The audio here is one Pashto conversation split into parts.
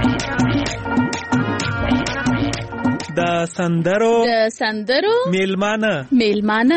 د سندرو میلمانه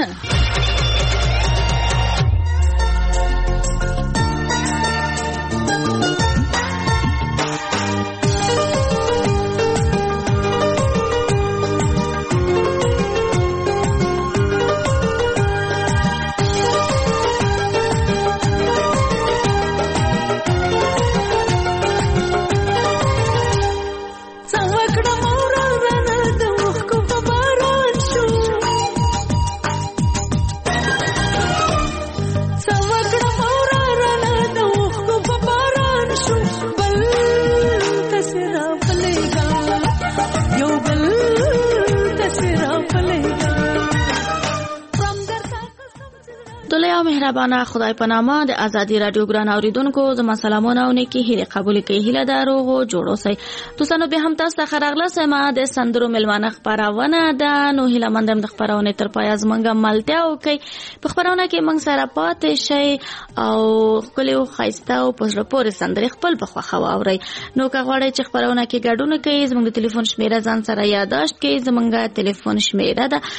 مهربانه خدای په نامه د ازادي رادیو ګران اوریدونکو زما سلامونه او نیکی هیله قبول کړئ. هیله دارو غو جوړو سي تاسو به هم تاسو خراغله سما د سندرو ملمانه خبرونه ده. نو هیله مندم د خبرونه تر پای از منګه ملته او کوي په خبرونه کې موږ سره پاتې شي او کلیو خایسته او پزړه پورې سندرې خپل په خوخه واوري. نو که غواړئ چې خبرونه کې ګډون کوي زموږ ټلیفون شمیره ځان سره یاداشت کړئ. زموږ ټلیفون شمیره ده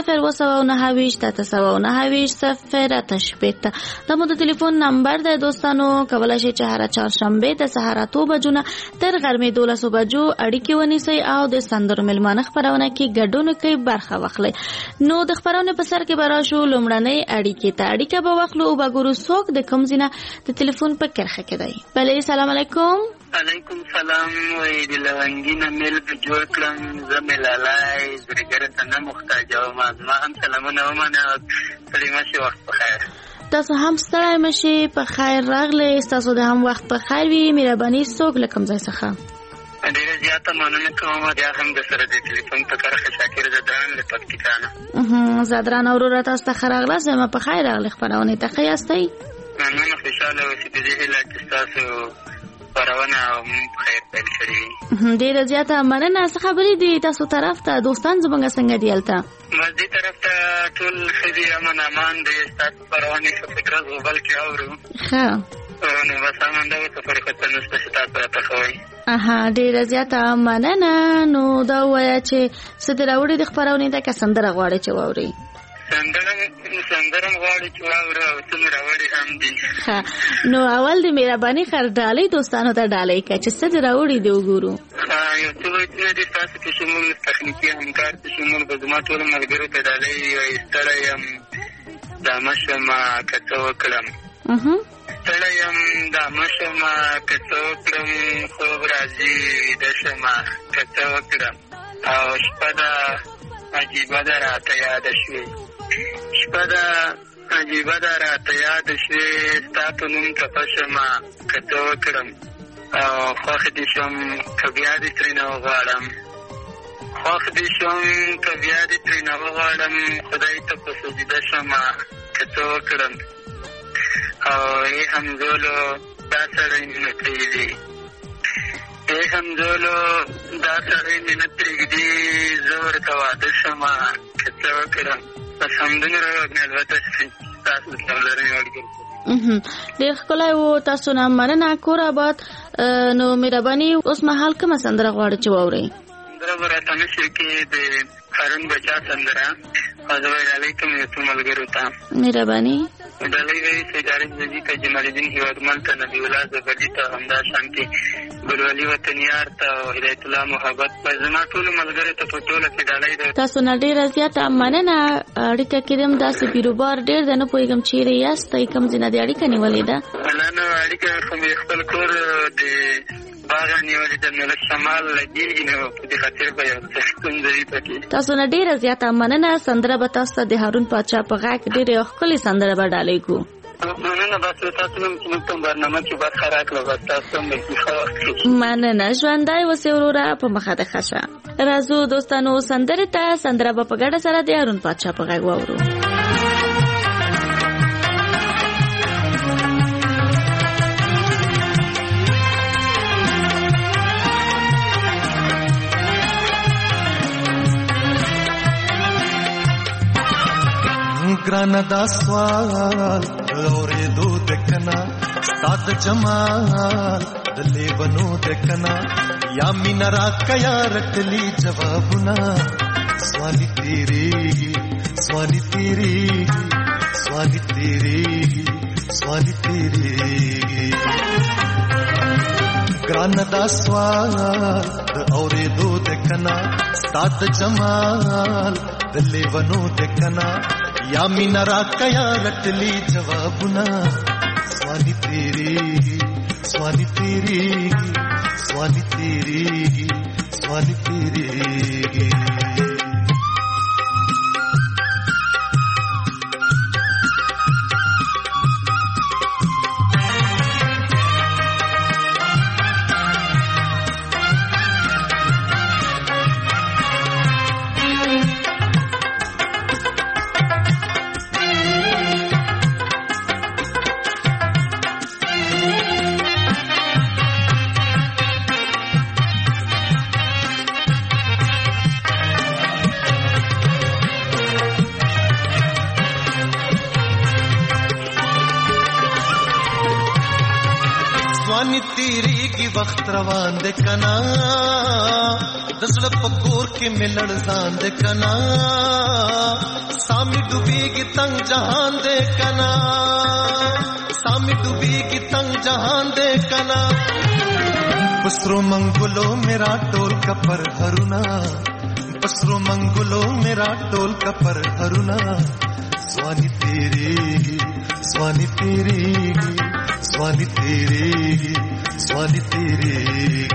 02920 دا مو د ټلیفون نمبر ده دوستانو. کولای شئ چې هر چهارشنبه د سهار 8 بجو تر غرمې 12 بجو اړیکې ونیسئ او د سندرو ملمانه خبرونه کې ګډون کوي برخه واخلئ. نو د خبرونه په سر کې براشو لومړنۍ اړیکې ته اړیکه به واخلو او وګورو څوک د کوم ځای د ټلیفون په کرخه کې دی. بله سلام علیکم. علیکم سلام. وای د لونګینه مل په جوړ کړم زملالای زړګره ته محتاج او ما هم سلامونه ومنه. سلامشه وخت بخیر. تاسو هم ستړی مشي په خیر راغلی. تاسو د هم وخت په خیر وي. مهرباني څوک له کوم ځای څخه؟ ډیره زیاته مننه کوم. بیا هم د سره د ټلیفون په کرخه شاکر زدران له پکتیکانه. زدران اورو تاسو ته خراغله زما په خیر راغلی خبرونه ته خیاستئ. مننه خوشاله اوسئ د دې هیله چې تاسو خبرونه خیر پیل کړی. ډیره زیاته مننه. څه خبرې دي تاسو طرف ته دوستان زمونږ څنګه دی الته؟ دې طرف ته ټول خدي امن امان دي. تاسو خبرونه په فکر غوبل کې اورو. ښه نو بس هم دا څه فرق ته نشته چې تاسو راته خوي. ډیره زیاته مننه. نو دا وایي چې ستې راوړي د خبرونه ته کسندره غواړي چې واوري. سندرم غواړي چې واوري او څومره راوړي هم دي. نو اول د مهرباني خر ډالۍ دوستانو ته ډالۍ کا چې ستې راوړي دی وګورو. یو څه وایي چې د تاسو په شمول تخنیکی همکار په شمول به زما ټول ملګرو ته ډالۍ وایستلی یم. دا مشما کته وکړم ستړی یم دا مشما کته وکړم خوب راځي د شما کته وکړم او شپه ده عجیبه ده راته یاده شوې. شپه ده عجیبه ده راته یاده شوې. ستا په نوم ټپه شمه کته وکړم او خوښ دې شم که بیا دې ترېنه وغواړم. خوښ دې شم که بیا دې ترېنه وغواړم. خدای ته په سجده شمه کته وکړم او ای همزولو دا سړی مینه پرېږدي. ای همزولو دا سړی مینه پرېږدي. زه ورته واده شمه کته وکړم. بس همدومره البته تاسو سره لرئ ملګري. ډېر ښکلی و. تاسو نه مننه. کور آباد. نو مهرباني اوس مهال کومه سندره غواړئ چې واورئ؟ سندره به راته نشي کې د هارون بچا سندره او زه به ډالۍ کوم یو څو ملګرو ته. مهرباني. ډالۍ وایي سید عارف زدي ته جمال الدین هیوادمل ته نبی الله زبدي ته همدا شانتې ګلولي وطنیار ته او هدایت الله محبت په زما ټولو ملګرو ته په ټوله کې ډالۍ ده. تاسو نه ډېره زیاته مننه. اړیکه کې هم داسې بیروبار ډېر ده نه پوهېږم چیرې یاست کوم ځای نه د اړیکه نیولې ده؟ نه اړیکه خو مې خپل کور د باغ نیولې ده. نو شمال لګېږي نو په دې خاطر به یو څه ستونزه وي پکې. تاسو نه ډېره زیاته مننه. سندره به تاسو ته د هارون پاچا په غږ ډېرې ښکلې سندره به ډالۍ کړو. مننه. بس تاسو نوم چې موږ ته برنامه کې برخه راکړه بس تاسو هم دې ښه وخت کې. مننه. ژوندی اوسئ وروره په مخه د ښه شه. راځو دوستانو سندرې ته. سندره به په ګډه سره د هارون پاچا په غږ واورو. ګرانه دا سوال اورېدو د کنا ستا د جمال د لیونو د کنا या मीना राका या रटली जवाबुना स्वानी तेरी स्वानी तेरी स्वानी तेरी स्वानी तेरी ग्रानदा स्वाल औरे दो देखना स्तात जमाल दले वनो देखना या मीना राका या रटली जवाबुना स्वानी तेरी स्वानी तेरी स्वानी तेरी स्वानी तेरी स्वानी तेरी की वक्त रवान दे कना दसड़ पकोर के मिलड़ जान दे कना सामी डूबेगी तंग जहान दे कना सामी डूबेगी तंग जहान दे कना बसरो मंगुलो मेरा टोल कपर हरुना बसरो मंगुलो मेरा टोल कपर हरुना स्वानी तेरी स्वानी तेरी स्वानी तेरी स्वानी तेरी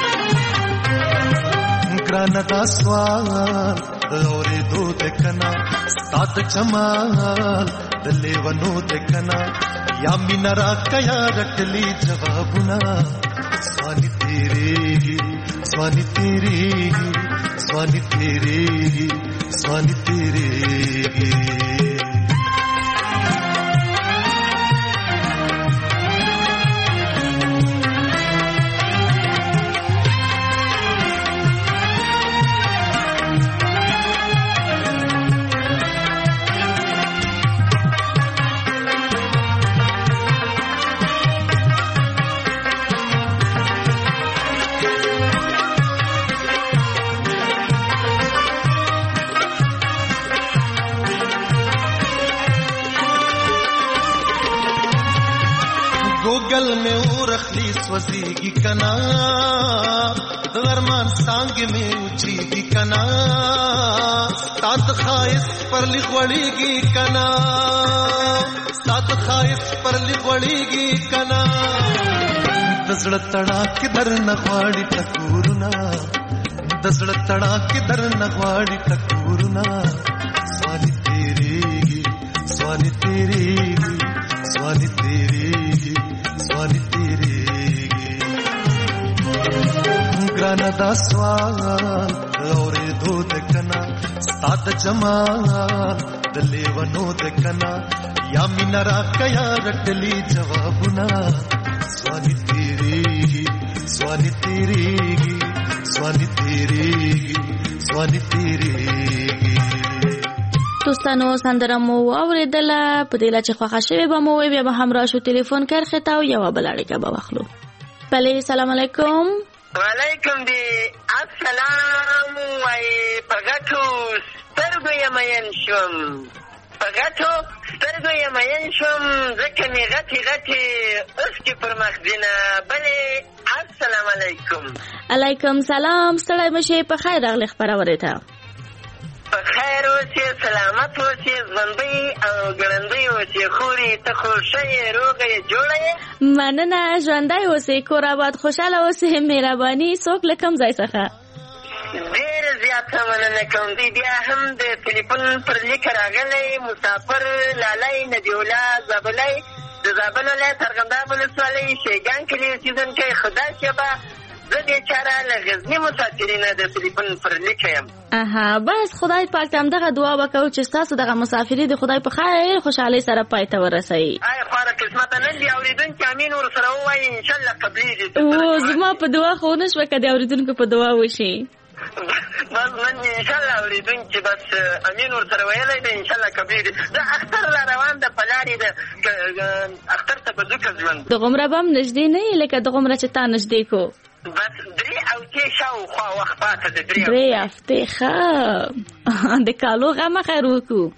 ग्रानदा स्वाल औरे दो देखना स्तात जमाल दले वनो देखना या मीना राका या रटली जवाबुना स्वानी तेरी स्वानी तेरी स्वानी तेरी स्वानी तेरी गूगल में उरखली स्वजीगी कना दरमान सांग में उचीगी कना सात खाइस पर लिखवड़ीगी कना सात खाइस पर लिखवड़ीगी कना दसड़ तड़ा किधर नगवाड़ी टकूरना दसड़ तड़ा किधर नगवाड़ी टकूरना स्वानी तेरी स्वानी तेरी स्वानी तेरी स्वानी तेरी ग्रानदा स्वाल औरे दो देखना स्तात जमाल दले वनो देखना या मीना राका या रटली जवाबुना स्वानी तेरी स्वानी तेरी स्वानी तेरी स्वानी तेरी دوستانو سندره مو واوریدله په دې لا چې خوښه شوې به مو بیا به هم راشو ټلیفون کرخه تا او یو بل اړیکه به واخلو. بله سلام علیکم. وعلیکم دی السلام وای پغټو سترګو یم ین شوم پغټو سترګو یم ین شوم ځکه مې غټي غټي اوس کې پر مخ دینه. بله السلام علیکم. علیکم سلام. ستړی مشه په خیر راغلی خبرونه ته. په خیر اوسې سلامت اوسې ژوندۍ او ګړندۍ اوسې خورې ته خوشه یې روغه یې جوړه یې. مننه ژوندی اوسې کور آباد خوشحاله اوسې مهرباني څوک له کوم ځای څخه؟ ډېره زیاته مننه کوم. دی بیا هم د ټلیفون پر لیکه راغلی مسافر لالی نبیالله زابلی د زابل ولایت ارغنداب ولسوالۍ شیګان کلي اوسېدونکی خدا شبه زه بیچاره له غزني مسافرینه د ټلیفون پر لیکه یم. بس خدای پاک ته همدغه دعا وکړو چې ستاسو دغه مسافري د خدای په خیر خوشحالۍ سره پای ته ورسوي. خواره قسمته نن دي اورېدونکي امین ورسره ووایي انشاءالله قبلېږي. زما په دعا خو ونه شوه که د اورېدونکو په دعا وشي. بس نن انشاءالله اورېدونکي بس امین ورسره ویلی دی انشاءالله قبلېږي. زه اختر را روان ده په لارې د اختر ته به ځو که ژوند دغومره به هم نږدې نه یې لکه دغومره چې تا نږدې کو. بس 3 او 3 هفتې شاوخوا وخت پاته د 3 هفتې ښه د کالو غمه خیر وکړو.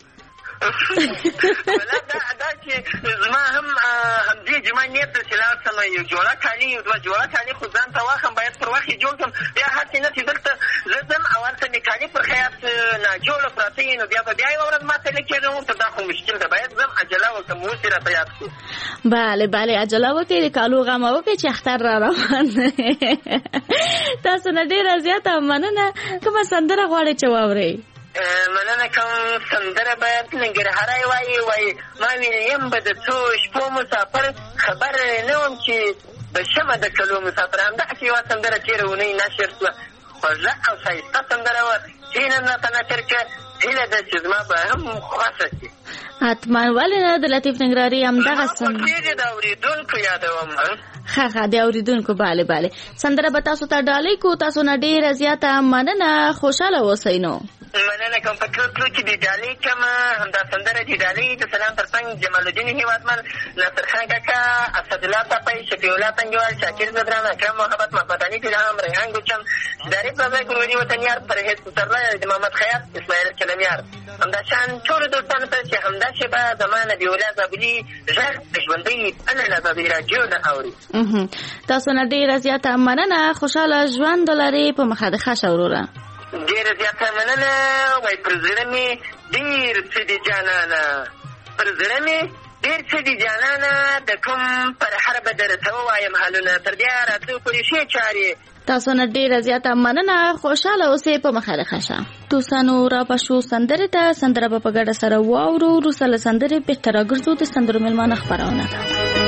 دا چې زما هم همدې جمعه نیت ده چې لاړ شم یو جوړه کالي یو دوه جوړه کالي خو ځان ته واخلم باید پر وخت یې جوړ کړم. بیا هسې نه چې دلته زه ځم او هلته مې کالي پر خیاط ناجوړه پراته وي نو بیا به بیا یوه ورځ ماته لکېږم ورته دا خو مشکل ده باید ځم عجله وکړم اوس یې راته یاد کړو. بله بله عجله وکړئ د کالو غمه وکړئ چې اختر را روان تاسو نه ډېره زیاته مننه. کومه سندره غواړئ چې واورئ؟ مننه کوم سندره باید ننګرهاری وایي ما ویلیم به د څو شپو مسافر خبر نه وم چې به شمه د کلو مسافر. همداسې یوه سندره تېره اونۍ نشر شوه خوږه او ښایسته سندره وه چې نن راته نشر کړه. هیله ده چې زما به هم خوښه شي. حتما ولې نه د لطیف ننګرهاري همدغه سندره د اورېدونکو یادوم. ښه د اورېدونکو بله بله سندره به تاسو ته ډالۍ کو. تاسو نه ډېره زیاته مننه. خوشحاله اوسئ. نو مننه کوم په کلو کې د ډالۍ کومه همدا سندره د ډالۍ د سلام تر څنګ جمال الدین هیوادمل ناصر خان کاکا اسدالله پاپی شفیع الله پنجوال شاکر زدران اکرم محمد محمد علي فیلهام ریحان ګلچم شریف رضا ګلوري وطنیار پرهیز پسرلی د محمد خیاط اسماعیل چلمیار همدا شان ټولو دوستانو ته چې همداسې به زما نبي الله زابلي غږ د ژوندۍ بله له ازادۍ راډیو نه اوري. تاسو نه ډېره زیاته مننه. خوشحاله ژوند ولرئ. په مخه د ښه شه وروره. ډېره زیاته مننه. وایي پر زړه مې ډېر څه دي جانانه پر زړه مې ډېر څه دي جانانه د کوم پر هر به درته ووایم حالونه تر بیا راتلو پورې ښې چارې. تاسو نه ډېره زیاته مننه. خوشحاله اوسئ. په مخه د ښه شه. دوستانو را پښو سندرې ته سندره به په ګډه سره واورو. وروسته له سندرې بېرته راګرځو د سندرو مېلمانه خپرونه ده.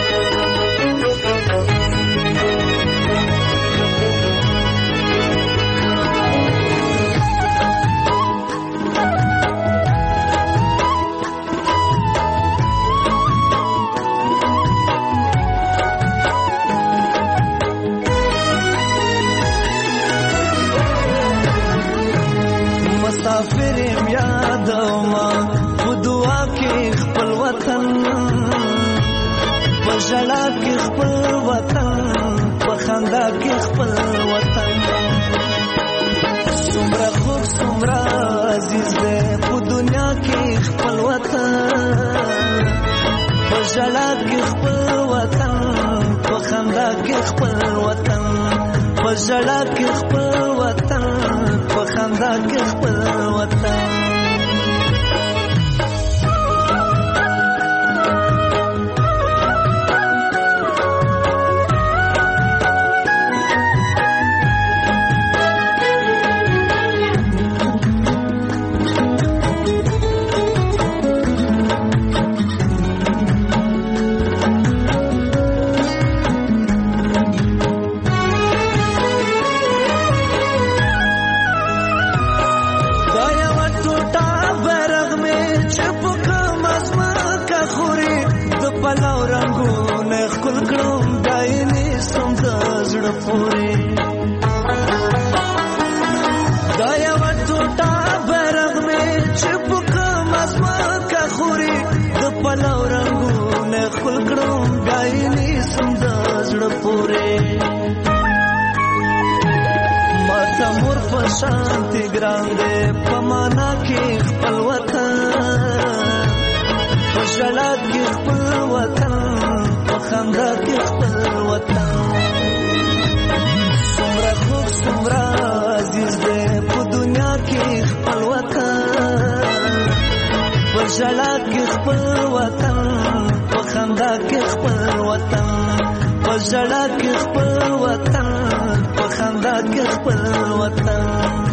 مسافر یادوما په دعا کې خپل وطن په ژړا کې خپل وطن په خندا کې خپل وطن څومره خوږ څومره عزیز دی په دنیا کې خپل وطن په ژړا کې خپل وطن په خندا کې خپل وطن په ژړا کې خپل وطن په خندا کې خپل وطن. شانتی ګران دې په معنا کې خپل وطن په ژړا کې خپل وطن په خندا کې خپل وطن څومره خوږ څومره عزیز دې په دنیا کې خپل وطن په ژړا کې خپل وطن په خندا کې خپل وطن په ژړا کې خپل وطن په خندا کې خپل وطن.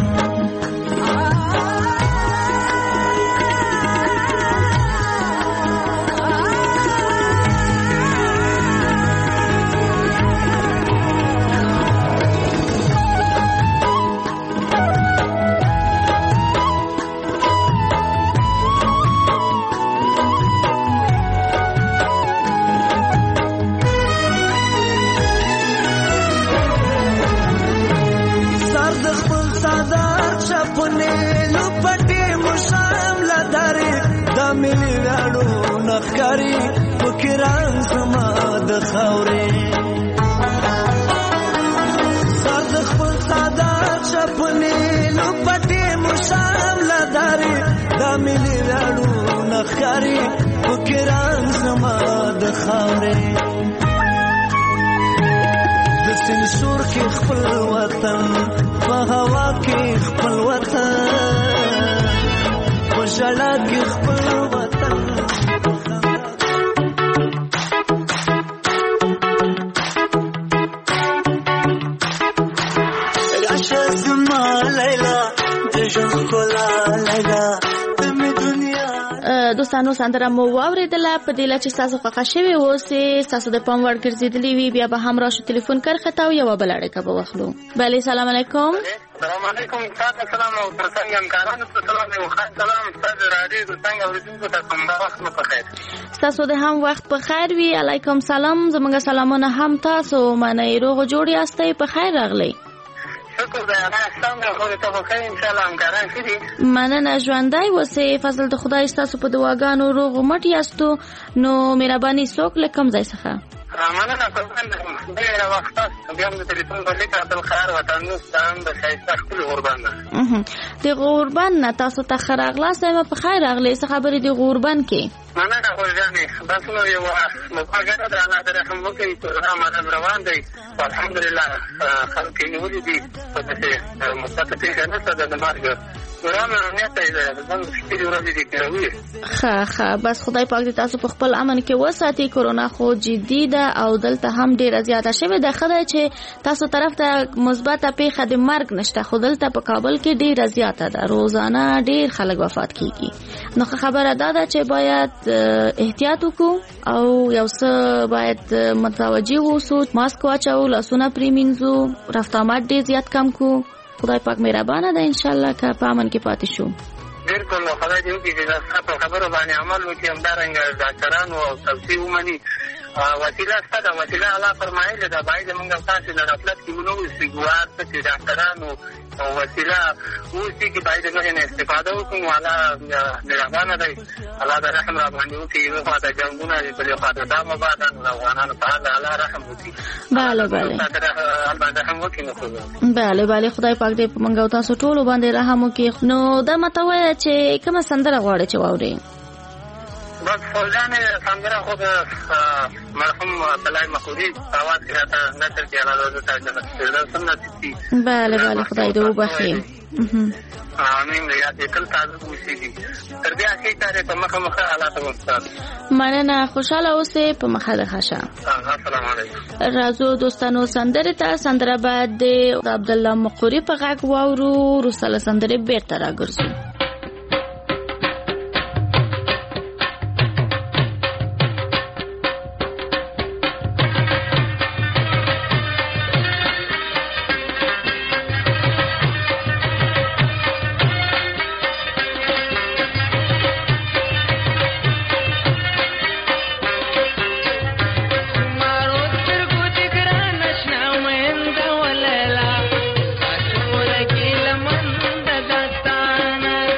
ملي وړو نخکاری فکران زما د خاورې سر د خپل ساده یاري فکران زما د خاورې د سنسور کې خپل وطن په هوا کې خپل وطن په ژړا کې خپل وطن راشه زما لیلا د ژوند ښکلا لیلا دوستانو سندره مو واورېدله په دې لا چې ستاسو خوښه شوې اوسې ستاسو د پام وړ ګرځېدلې وي بیا به هم راشو تلیفون کرښې ته او یوه بله اړیکه به واخلو. بلې سلام علیکم. سلام علیکم تاسو سلام او څنګه همکارانو ته سلام او خاص سلام تاسو راډیو څنګه اوریدونکو ته کوم وخت مو په خیر. تاسو د هم وخت په خیر وي. علیکم سلام. زموږ سلامونه هم تاسو منئ روغ جوړ یاستئ په خیر راغلی. شکر دی الله څنګه خو ته په خیر ان شاء الله همکاران شي. مننه ژوندی اوسئ. فضل د خدای ستاسو په دعاګانو روغ مټ یاستو نو مهرباني څوک له کوم ځای څخه مننه کوم ډېر وخت بیا هم د تلیفون په لیک عبد الخير وطن ستان د ښایسته خپل غوربان د غوربان نه تاسو ته ښه راغلاست. یم په خیر راغلی. څه خبرې د غوربان کې مننه خو ځانې بس نو یو مفاجأه ده الله دې رحم وکړي رمضان روان دی الحمدلله خلک یې نیولي دي په داسې مثبته پېښه نشته ده د مرګ ښه بس خدای پاک دې تاسو په خپل امن کې وساتي. کرونا خو جدي ده او دلته هم ډیره زیاته شوې ده. ښه ده چې تاسو طرف ته مثبته پیښه د مرګ نشته خو دلته په کابل کې ډیره زیاته ده. روزانه ډیر خلک وفات کیږي. نو خبره دا ده چې باید احتیاط وکړو او یو څه باید متوجه اوسو. ماسک واچو، لاسونه پریمینځو، رفت آمد ډیر زیات کم کو. خدای پاک مهربانه ده ان شاء الله که په امن کې پاتې شو. بالکل خدای دې وکړي چې تاسو په خبرو باندې عمل وکړي همدارنګه ډاکټرانو او توصیې ومني. وسیله شته ده وسیله الله فرمایلې ده باید موږ تاسو له غفلت کې ونوسو ګوار چې ډاکټرانو او وسیله اوسې کې باید نه استفاده وکړو. الله مهربانه دی الله دې رحم را باندې وکړي. یو خواته جنګونه دي بلې خواته دا مبادن افغانانو ته الله رحم وکړي. بله بله خدای پاک دې په موږ او تاسو ټولو باندې رحم وکړي. نو دا ماته وایه چې کومه سندره غواړې چې واورې؟ بس فوجانې سندره خو د مرحوم طلای مخوري آواز کې راته نشر کې الله دې ته جنت سنت شي. بله خدای دې وبخښي. امين یا دې تل تاسو وشي تر دې اخی تاره په مخه حالات وستاد. مننه خوشاله اوسئ په مخه ده ښه. السلام علیکم. راځو دوستانو سندره ته سندره بعد د عبد الله مقری په غږ واورو. رساله سندره بیرته راګرځو. Thank you.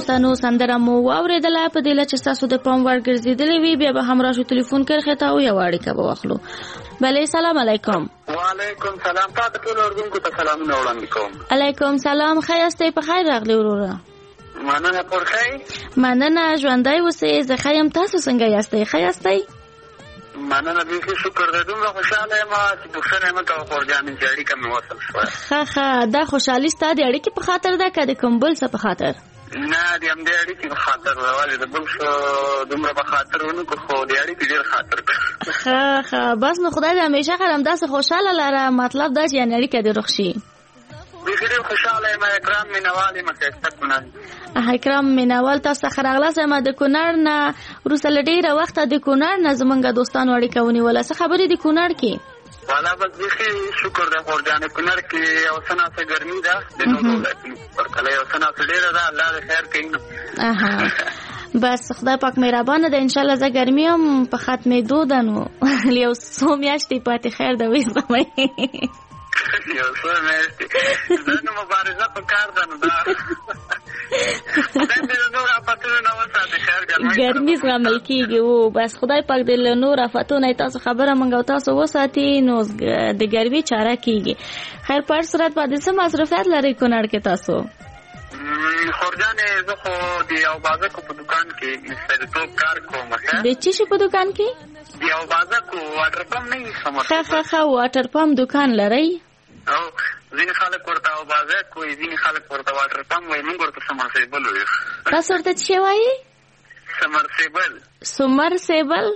دوستانو سندره مو واوریدله په دې لچ تاسو د پام وړ ګرځیدلې وي بیا به هم راشو ټلیفون کرخه تا او یو اړیکه به واخلو. بله سلام علیکم. وعلیکم سلام. تاسو ټول اردوونکو ته سلامونه وړاندې کوم. علیکم سلام. خیرسته په خیر راغلی وروره. مننه پرخی. مننه ژوندۍ اوسئ. زه ښه یم. تاسو څنګه یاستئ؟ ښه یاستئ؟ مننه بیخي شکر ده. دومره خوشحاله یم چې پوښتنه یې مه کوه خورجانې چې اړیکه مې وصل شوه. ښه دا خوشحالي ستا د اړیکې په خاطر ده که د کوم بل څه په خاطر؟ نه د همدې اړیکې په خاطر ده. ولې د بل څه دومره په خاطر ونه کړو خو د اړیکې ډېر خاطر کړو. ښه بس نو خدای دې همیشه خیر همداسې خوشحاله لره. مطلب دا چې یعنې اړیکه دې روغ شي. بیخي ډېر خوشحاله یم. اکرام مینوال یم. ښایسته کونړ. اکرام مینوال تاسو څخه راغلاست. یم د کونړ نه وروسته له ډېره وخته د کونړ نه زمونږ دوستانو اړیکه ونیوله. څه خبرې دي کونړ کې؟ والا بس بیخي شکر ده خورجانې. کونړ کې یو څه ناڅه ګرمي ده د نورو ولایتونو پرتله یو څه ناڅه ډېره ده. الله دې خیر کوي. بس خدای پاک مهربانه ده. انشاءالله زه ګرمي هم په ختمېدو ده نو یو څو میاشتې پاتې خیر ده وایي زغمئ. یو څو میاشتې دا نو مبارزه په کار ده نو دا خدای دې له نورو آفتونو نه وساتي. خیر ګرمي زغمل کېږي. و بس خدای پاک دې له نورو آفتونو تاسو خبره موږ او تاسو وساتي نو د ګرمي چاره کېږي. خیر په هر صورت باندې څه مصروفیت لرئ کونړ کې تاسو؟ خورجانې زه خو د یو بازکو په دوکان کې مستریتوب کار کوم. د څه شي په دوکان کې؟ یو بازکو واټر پمپ نه وي سمه. ښه واټر پمپ دوکان لرئ؟ او ځینې خلک ورته او بازک وایي ځینې خلک ورته واټر پمپ وایي. موږ ورته سمرسیبل وایو. تاسو ورته څه وایي؟ سمرسیبل.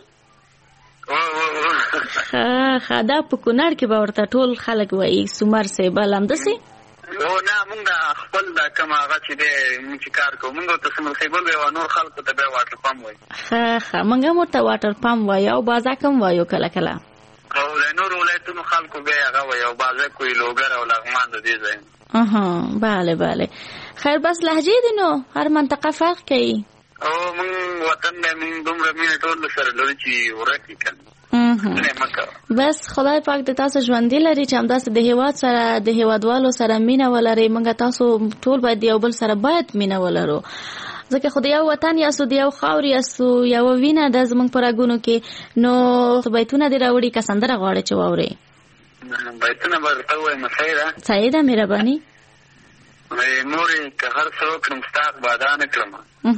ښه دا په کونړ کې به ورته ټول خلک وایي سمرسیبل همداسې؟ نه موږ خپل دا کوم هغه چې دی موږ چې کار کوو موږ ورته سمرسیبل وایو او نور خلکو ته بیا واټر پمپ وایي. ښه موږ هم ورته واټر پمپ وایو او بازک هم وایو کله کله. او د نورو ولایتونو خلکو بیا هغه وایي او بازک وایي لوګر او لغمان د دې ځای. بله خیر بس لهجې دي نو هر منطقه فرق کوي. او موږ وطن دی موږ دومره مینه ټول سره لرو چې ورکې کړو. بس خدای پاک د تاسو ژوندي لري چې همداسې د هیواد سره د هیوادوالو سره مینه ولرئ. موږ تاسو ټول باید یو بل سره باید مینه ولرو ځکه خو د یو وطن یاستو د یو خاورې یاستو یو وینه ده زموږ په رګونو کې. نو بیتونه دې راوړي که سندره غواړئ چې واورئ؟ بیتونه به درته ووایم. صحیح ده مهرباني. مورې که هر څه وکړم ستا وعده نه کړم.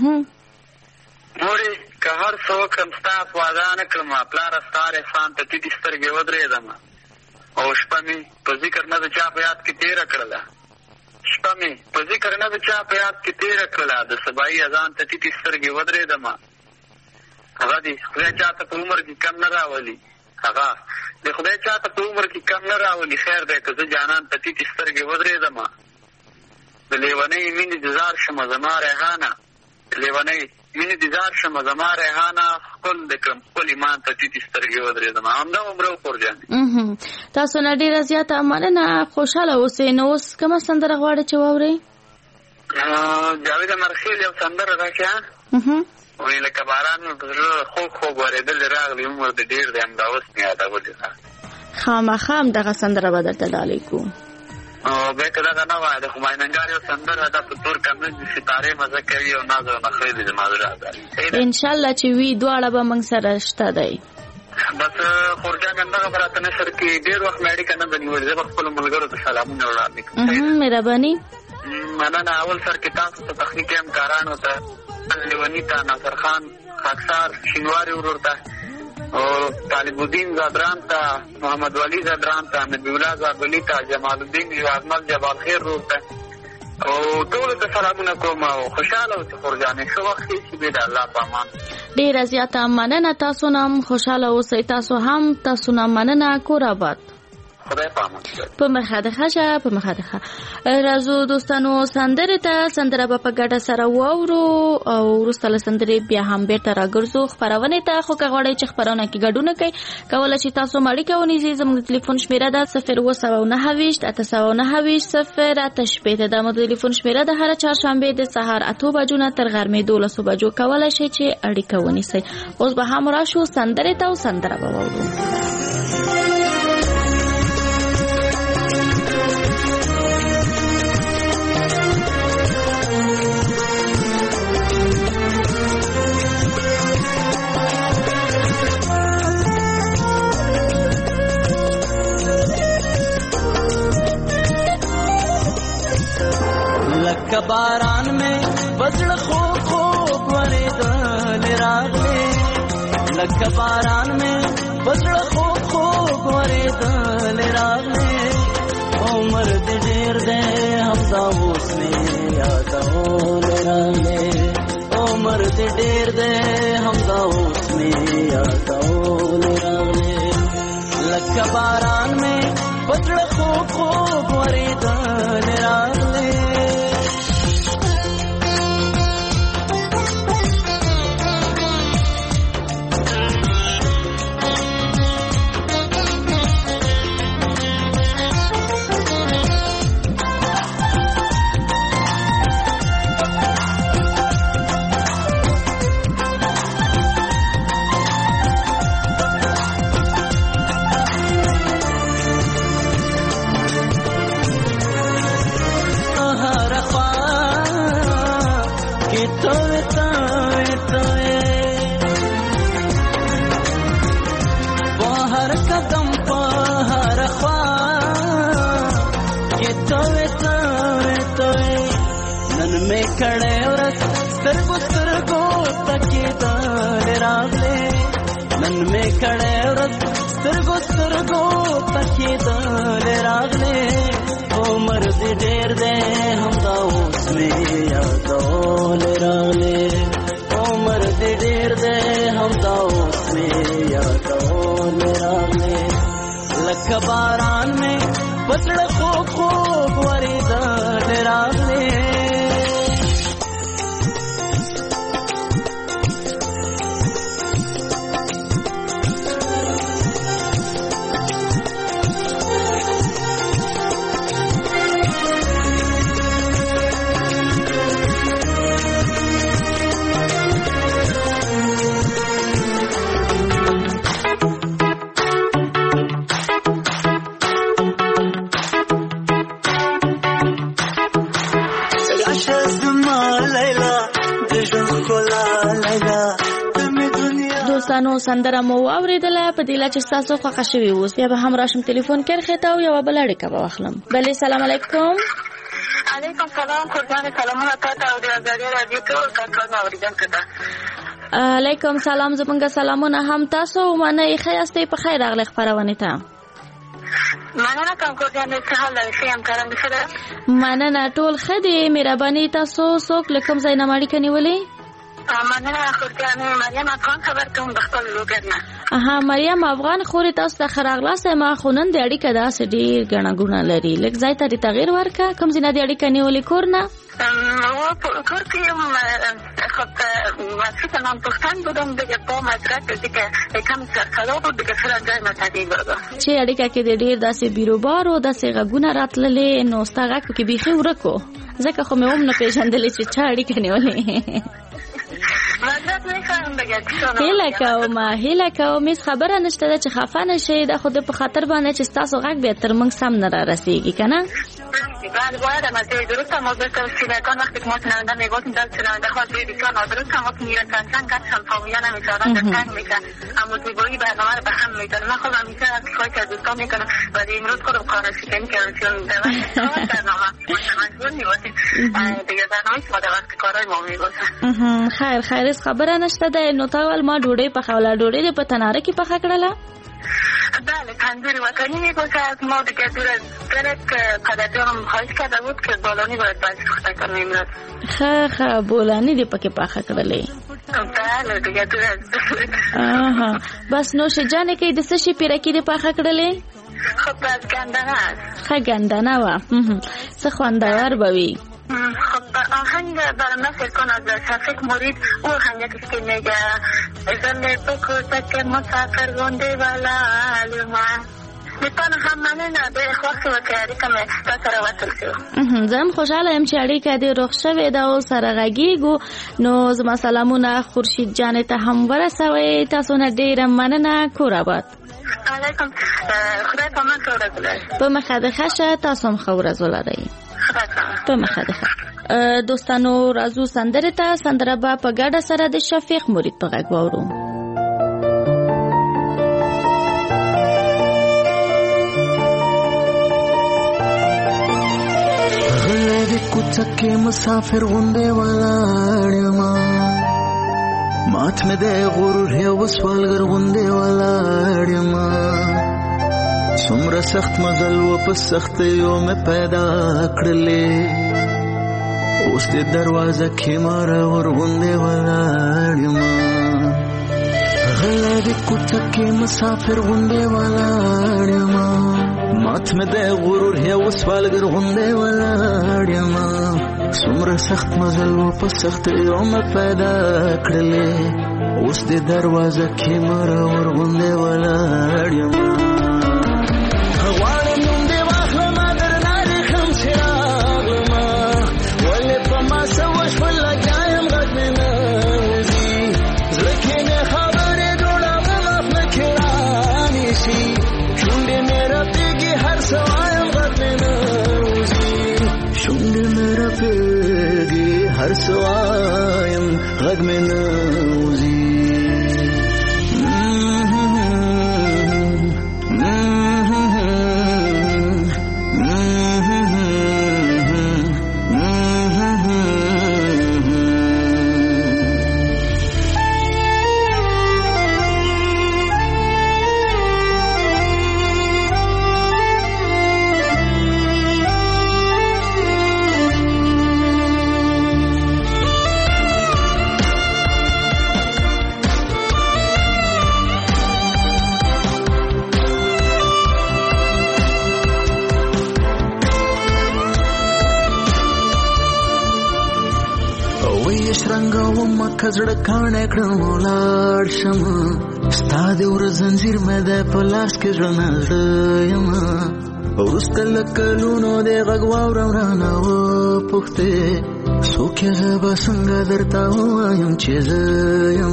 مورې که هر څه وکړم ستا وعده نه کړم. پلاره ستا احسان ته ټیټې سترګې ودرېدم او شپه مې په ذکر نه د چا په یاد کې تېره کړله. شپه مې په ذکر نه د چا په یاد کې تېره کړله. د سبایي اذان ته ټیټې سترګې ودرېدم. هغه دې خدای چاته په عمر کې کم نه راولي. هغه د خدای چاته په عمر کې کم نه راولي. خیر دی که زه جانان ته ټیټې سترګې ودرېدم. د لیونۍ مینې د زار شمه زما ریحانه. د لیونۍ مینې د زار شمه زما ریحانه. خپل د کړم خپل ایمان ته ټیټې سترګې ودرېدم. همدا عمره وخورجانې. تاسو نه ډېره زیاته مننه. خوشحاله اوسئ. نو اوس کومه سندره غواړئ چې واورئ؟ جاوید مرخیل یو سندره راکړه. وایي لکه باران مې په زړه خوږ اورېدلې راغلی عمر د ډېر دی همدا اوس مې یادولې. خامخا همدغه سندره به درته ډالۍ کوو. بیا که دغه نه وای د همایون نګار یو سندره ده په تور کمرې د ستارې مزه کوي او ناز او نخرې دې زما زړه ده. انشاءالله چې وي دواړه به موږ سره شته دی. بس خورجان همدغه به راته نشر کې ډېر وخت مې اړیکه نه ده نیولې. زه به خپلو ملګرو ته سلامونه وړاندې کړم. مهرباني. مننه. اول سر کې تاسو ته تخنیکي همکارانو ته لیوني ته ناصر خان خاکسار شینواري ورور ته او طالب الدین زادران ته محمد ولی زادران ته نبی الله زابلی ته جمال الدین اجمل جبال خیر ورور ته او ټول ته سلامونه کوم او خوشاله اوسئ خورجانې. ښه وخت چې به د الله په امان. ډېره زیاته مننه. تاسو هم خوشاله اوسئ. تاسو هم تاسو نه مننه. کور آباد. خدای پامان. په مخه د خشه په مخه د خه راځو دوستانو سندره ته سندره په ګډه سره واورو او وروسته له سندرې بیا هم بیرته راګرځو خپرونه ته. خو که غواړئ چې خپرونه کې ګډون کوئ کولی شئ تاسو اړیکه ونیسئ. زموږ د تلیفون شمیره ده 0298870 دا مو د تلیفون شمیره ده. هر چهارشنبه د سهار 8 بجو نه تر غرمې 12 بجو کولی شئ چې اړیکه ونیسئ. اوس به هم راشو سندره ته او سندره به واورو. لکه باران مې بزړه خوب خوب ورېدل راغلې لکه باران مې بزړه خوب خوب ورېدل راغلې عمر دې ډېر دی همدا اوس مې یادول راغلې عمر دې ډېر دی همدا اوس مې یادول راغلې لکه باران مې بزړه خوب خوب ورېدل راغلې کړه ورځ سترګو سترګو تکیدل راغلې نن مې کړه ورځ سترګو سترګو تکیدل راغلې عمر دې ډېر دی همدا اوس مې یادول راغلې عمر دې ډېر دی همدا اوس مې یادول راغلې لکه باران مې بزړه خوب خوب ورېدل راغلې دوستانو سندره مو واوریدله په دې لا چې تاسو خوښ شوي اوس بیا به هم راشم ټلیفون کرخه ته او یو بل اړیکه به واخلم بله سلام علیکم علیکم سلام قربان سلامونه تاسو او د ازادي رادیو ټول کارکونکو اوریدونکو ته علیکم سلام زمونږ سلامونه هم تاسو مننه ښه یاستئ په خیر راغلی خپرونې ته مننه کوم قربان څه حال لرئ همکاران ښه ده مننه ټول ښه دي مهرباني تاسو څوک له کوم ځای نه اړیکه نیولې مننه قربان مریم افغان خبر کوم د خپل لوګر نه مریم افغان خوري تاسو ته خراغلاسه ما خونن د اړیکه داسې ډیر غنا ګونه لري لکه ځای ته تغیر ورکا کوم ځای د اړیکه نیولې کورنه کور کې خب واسه نام پښتون بودم دیگه با مدرک دیگه کم سرکلا بود دیگه سر جای متدی بود چې اړیکه کې د ډیر داسې بیروبار او داسې غونه راتللې نو ستغه کې بيخي ورکو ځکه خو مې هم نه پیژندلې چې چا اړیکه نیولې هیله کوم هیڅ خبره نشته چې خفه نشئ د خود په خاطر باندې چې تاسو غږ به تر موږ سم نه را رسیږي کنه بعد باید ما درست ما بس سیمکان وقتی که ما شنونده میگفتیم در شنونده خواهد روی بسیار نادرست هم وقتی میرن کنچن کچم فامیان هم میشارن در تنگ میکن اما زیبایی برنامه رو به هم میدن من خودم میشه از خواهی که دوستان میکنم ولی امروز خودم کارشکنی کردم چون در وقت برنامه مجبور میباشیم دیگه برنامه شما در وقت کارهای ما میباشن خیر اس خبره نشته ده نو تاول ما ډوډۍ پخوله ډوډۍ د په تناره کې پخه کړله بله تندور وطنی میباشه از ما دیگه دور از درک قدرتیانم خواهش کرده بود که بولانی باید باید سخته کنم امروز خه بولانی دی پاکه پاخه کړلې بله دیگه دور از بس نوش جانه کې د څه شي پیرکی دی پاخه کړلې خب از گندنه است خه گندنه و څه خوندور به وي خب آهنگ برام نصر کن از شفیق مرید او آهنگ که میگه زل بکوزه که مسافر گنده ولی من میتونه هم مننه به خواست و که اړیکه مې تا سره وصل شو زه هم خوشحاله یم چې اړیکه دې روغ شوې ده او سره غږیږو نو زما سلامونه خورشید جانې ته هم ورسوئ تاسو نه ډېره مننه کور آباد علیکم خدای په من ښه ورځ ولرئ په مخه د ښه شه تاسو هم ښه ورځ ولرئ په مخه د ښه دوستانو راځو سندرې ته سندره به په ګډه سره د شفیق مرید په غږ واورو کوڅه کې مسافر غوندې ولاړ یم مات مې د غرور یو سوالګر غوندې ولاړ یم څومره سخت مزل و په سختیو مې پیدا کړلې اوس دې دروازه کې مرور غوندې ولاړ یم غلی د کوڅه کې مسافر غوندې ولاړ یم مات مې د غرور یو سوالګر غوندې ولاړ یم څومره سخت مزل و په سختیو مې پیدا کړلې اوس دې دروازه کې مرور غوندې ولاړ یم هر سوایم غږ مې نه وځي کزړه کاڼه کړم ولاړ شم ستا د ور زنځیر مې د په لاس کې ژوند یم وروسته له کلونو د غږ واورم رانه وپوښتې څوک یې زه به څنګه درته ووایم چې زه یم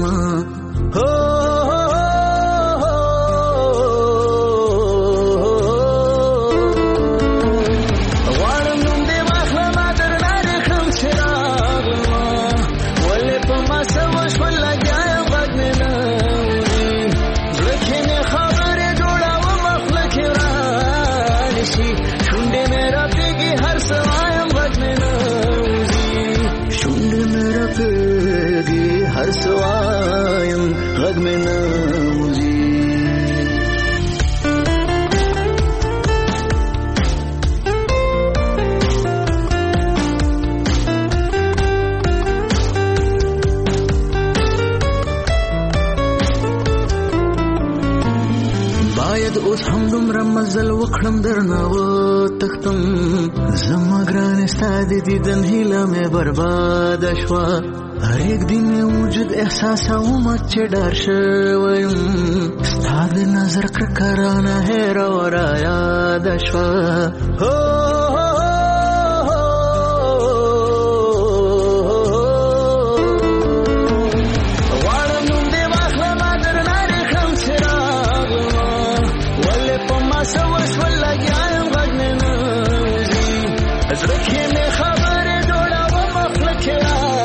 هر سوایم غږ مې نه وځي باید اوس هم دومره مزل وکړم درنه وتښتم زما ګرانې ستا د دیدن هیله مې برباده شوه هر یک دن وجود احساسوم چې ډار شویم ستا د نظر کرکه رانه هېره ورا یاده شوه غواړم نوم دې واخلمه درنه ریښم چې راغلمه ولې په ما څه وشول لګیا یم غږ مې نه وځي زړه کې مې خبرې جوړوم خوله کې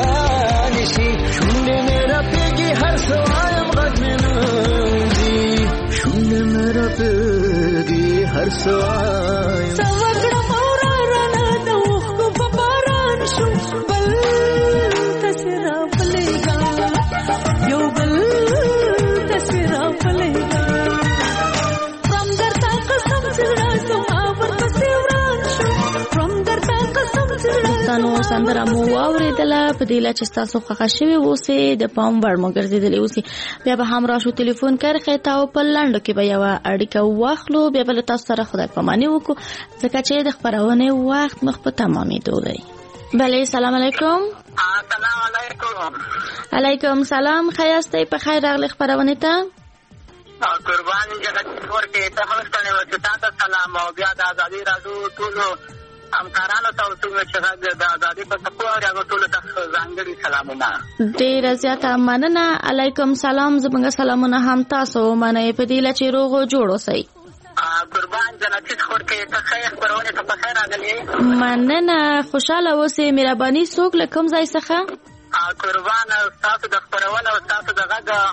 شونډې مې رپېږي هر څه وایم غږ مې نه وځي شونډې مې رپېږي هر څه وایم څه وکړم اوره رانه د اوښکو په باران شو بل تسې راپلېږه یو بل تسې راپلېږه from درته قسم چې زړه زما ورپسې وران شو from درته قسم چې زړه دوستانو سندره مو واورېدله په دې لا چې ستاسو خوښه شوې اوسې د پام وړ مو ګرځېدلې اوسې بیا به هم راشو ټلیفون کرښې ته او په لنډو کې به یوه اړیکه واخلو بیا به له تاسو سره خدای پاماني وکړو ځکه چې د خپرونې وخت مخ په تمامېدو دی بله سلام علیکم السلام علیکم علیکم سلام ښه یاستئ په خیر راغلې خپرونې ته قربان جگت ورکې ته هم ستړی وه چې تا ته سلام او بیا د ازادي راډیو ټولو همکارانو ته څومره چې غږ د ازادي په څپو اوري هغو ټولو ته ځانګړي سلامونه ډېره زیاته مننه علیکم سلام زموږ سلامونه هم تاسو ومنئ په دې له چې روغ و جوړ اوسئ قربان جنتي خور کې ته ښه خپرونې ته په خیر راغلې مننه خوشحاله اوسئ مهرباني څوک له کوم ځای څخه قربان ستاسو د خپرونه او ستاسو د غږ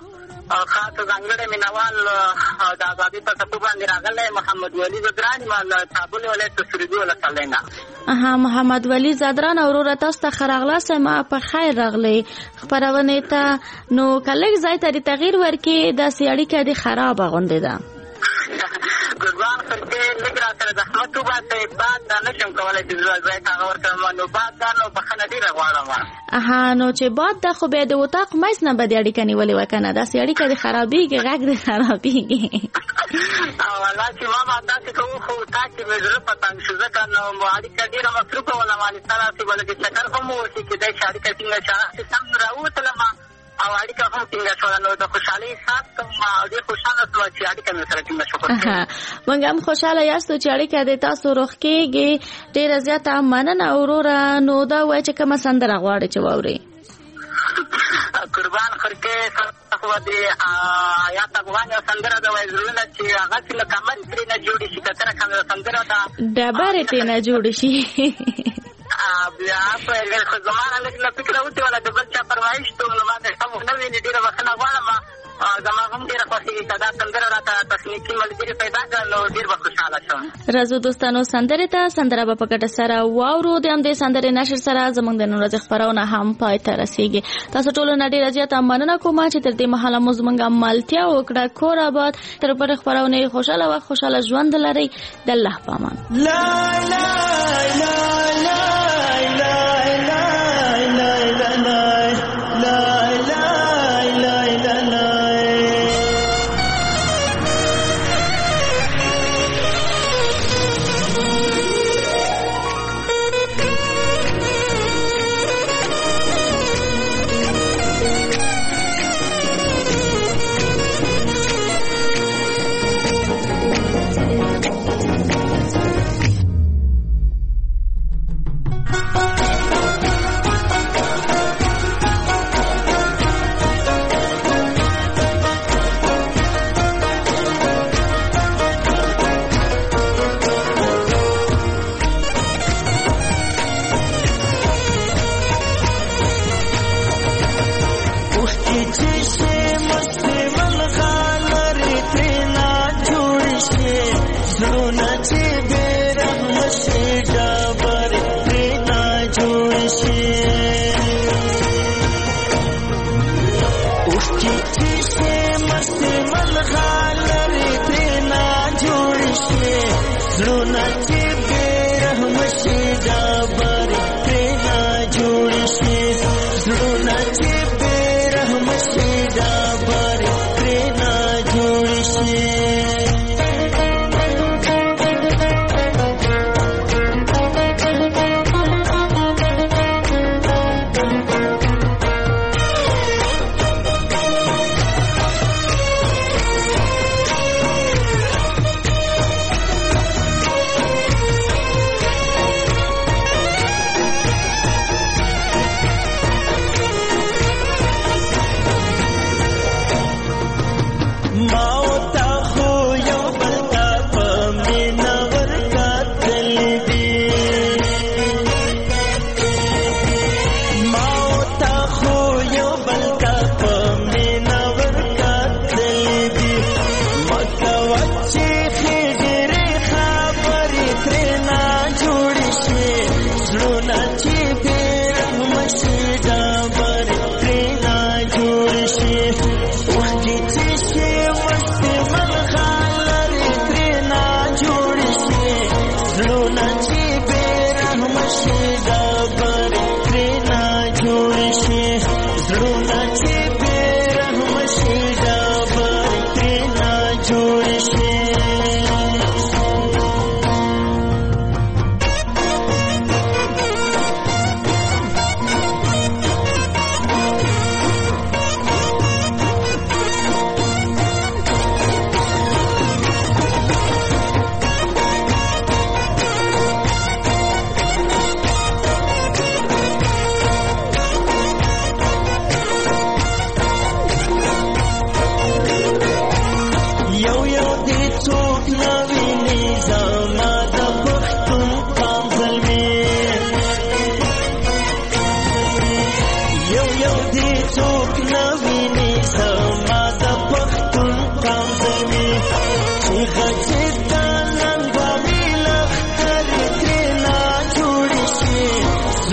خاص ځانګړی مینوال د ازادۍ په ټکو باندې راغلی محمد ولي زدران ما له کابل ولایت سروبي ولسوالۍ نه. محمد ولي زدران وروره تاسو ته ښه راغلاست. ما په خیر راغلی خپرونې ته. نو که لږ ځای ته د تغییر ورکړې داسې اړیکه دې خرابه غوندې ده. قربان خرکې لږ را سره زحمت وباسئ. باد دا نه شم کولی چې ځای ته هغه ورکړم. نو باد دا نو بخښنه ډېره غواړم. نو چې باد ده خو بیا د اتاق منځ نه به دې اړیکه نیولې وه که نه؟ داسې اړیکه دې خرابېږي، غږ دې خرابېږي. والله چې ما به داسې کوو خو اتاق کې مې زړه په تنګ شو ځکه نو اړیکه ډېره مصروفه وله مالې سره چې بله د چکر هم ووسي کېدای شي اړیکه ټینګه شي. هغسې سم راووتلم او اړیکه هم ټینګه شوله. نو د خوشحالۍ احساس کوم او ډېر خوشحاله شوم چې اړیکه مې سره ټینګه شوه. موږ هم خوشحاله یاستو چې اړیکه د تاسو روغ کېږي. ډېره زیاته مننه وروره. نو دا وایي چې کومه سندره غواړې چې واورې؟ قربان خرکې خو د حیات افغان یو سندره ده وایي زړونه چې هغسې لکه من ترې نه جوړې شي. کتره کومه سندره ده ډبرې ترې نه جوړې شي. بیا په خو زما نه لږ له فکره وتېوله د بل چا فرمایش ته نو ما ته سم ونه ویني. ډېره بښنه غواړم. زما هم ډېره خوښېږي که دا سندره راته تخنیکي ملګري پیدا کړه نو ډېر به خوشحاله شم. راځو دوستانو سندرې ته. سندره به په ګډه سره واورو. د همدې سندرې نشر سره زموږ د نن ورځې خپرونه هم پای ته رسېږي. تاسو ټولو نه ډېره زیاته مننه کوم چې تر دې مهاله مو زموږ ملتیا وکړه. کور آباد. تر بلې خپرونې خوشحاله وخت خوشحاله ژوند لرئ. د الله په امان.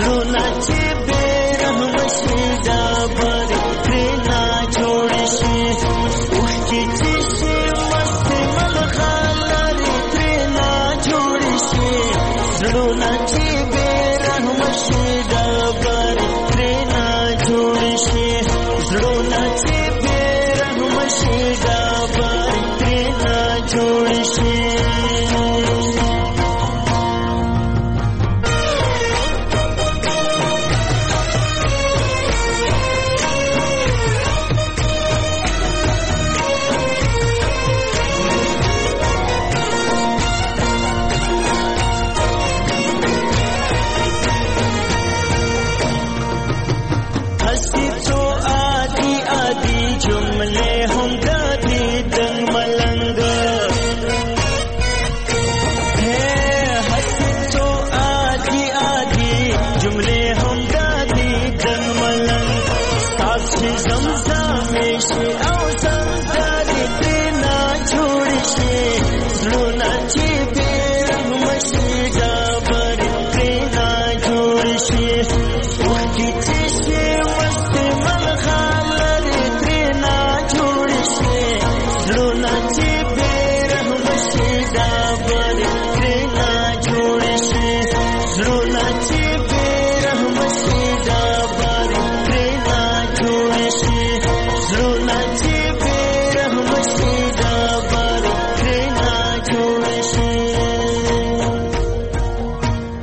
زړونه چې بې رحمه شي ډبرې ترې نه جوړې شي اوښکې چې شي مستې ملغلرې ترې نه جوړې شي زړونه چې بې رحمه شي